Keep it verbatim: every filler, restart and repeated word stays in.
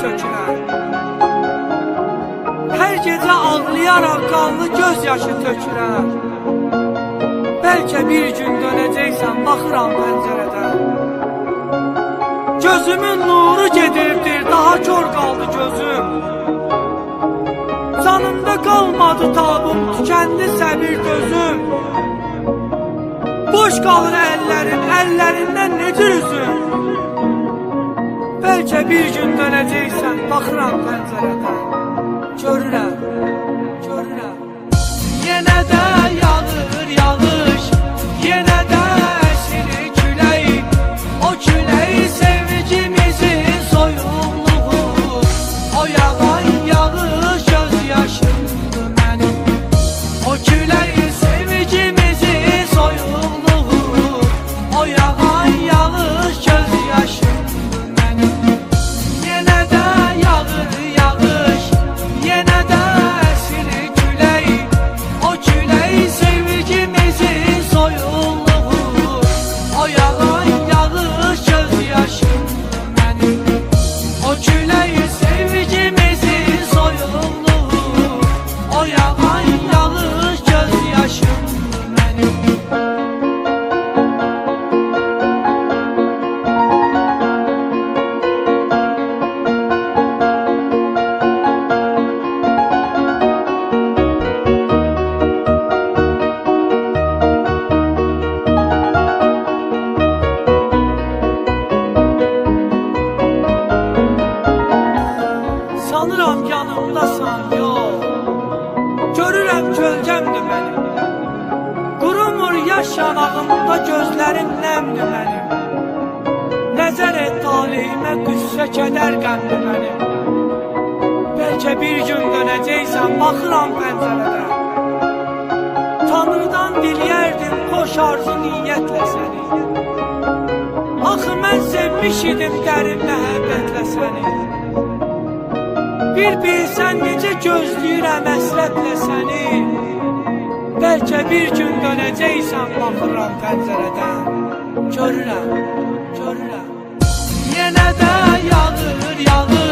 tökürəm. Hər gecə ağlayaraq qanlı göz yaşı tökürəm. Bəlkə bir gün dönəcəksən, baxıram pəncərədən. Gözümün nuru gedirdir, daha kör qaldı gözüm. Canımda qalmadı tabım, tükendi səbir gözüm. Boş qalır əllərin, əllərindən necə üzüm. Bəlkə bir gün dönəcəksən, baxıram pəncərədən. Görürəm, görürəm. Yenə də yağır yağış, yenə də əsir külək. O külək sevgimizin soyuqluğu, o yağan yağış göz yaşımdır mənim. O külək sevgimizin soyuqluğu, o yağan yağış göz yaşımdır mənim. Yenə də yağır yağış, yenə də əsir külək. O külək sevgimizin soyuqluğu, o yağan yağış göz yaşımdır mənim. O külək sevgimizin soyuqluğu, o yağan yağış göz yaşımdır mənim. Sanıram yanımdasan, yox. Görürəm kölgəmdir mənim. Qurumur yaş yanağımda, gözlərim nəmdir mənim. Nəzər et talihimə, qüssə kədər qəmdir mənim. Bəlkə bir gün dönəcəksən, baxıram pəncərədən. Tanrıdan diliyərdim xoş arzu niyyətlə səni. Axı mən sevmiş idim dərin məhəbbətlə səni. Bir bilsən necə gözləyirəm həsrətlə səni. Bəlkə bir gün dönəcəksən, baxıram pəncərədən. Görürəm, görürəm. Yenə də yağır yağır.